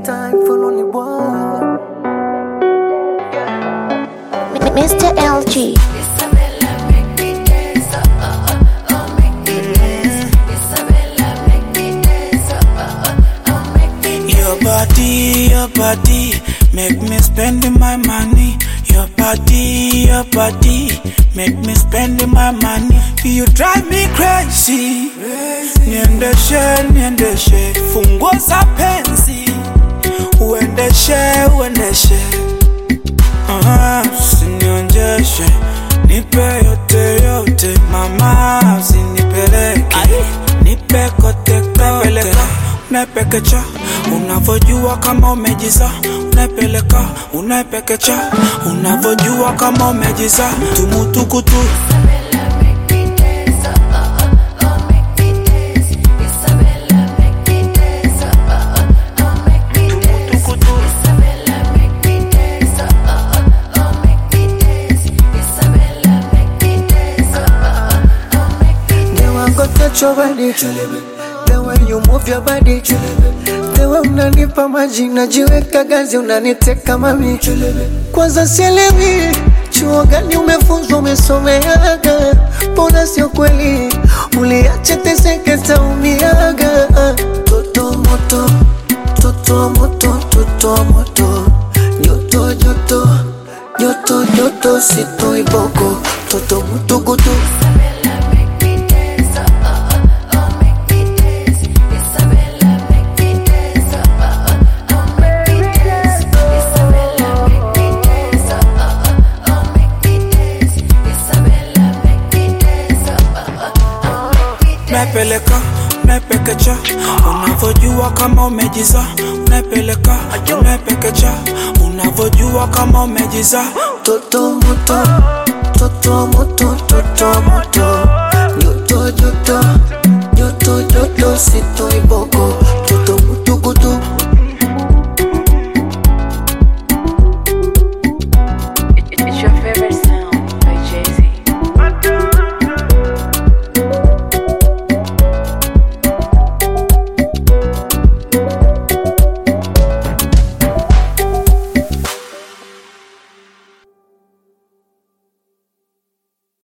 time for lonely boy. Mr. LG. Isabella, make me dance, make me dance. Isabella, make me dance, make me dance. Your body, make me spend my money. Your body, make me spend my money. You drive me crazy. Niendeshe, funguo za penzi. Uendeshe. Usinionjeshe, nipe yote, mama usinipeleke. Nipe kote, unapekecha, unavojua kama umejiza. Unapekecha, unavojua kama umejiza. Tumutukutu Isabella, make me dance, make me dance. Isabella, make me dance, make me dance. Isabella, make me dance, make me dance. Isabella, make me dance, make me dance. The way I go touch your body, the way you move your body, the way unanipa maji najiweka gazi unaniteka mami. Kwanza sielewi chuo gani umefunzwa umesomeaga, mbona sio kweli uliache teseke taumiaga. Toto moto, joto sito iboko, toto mutukutu. Isabella, make me dance, make me dance. Isabella, make me dance, make me dance. Isabella, make me dance, make me dance. Isabella, make me dance, make me dance. Unapekecha, unavojua kama umejiza. Unapekecha, unavojua kama umejiza. Toto moto, joto sito iboko.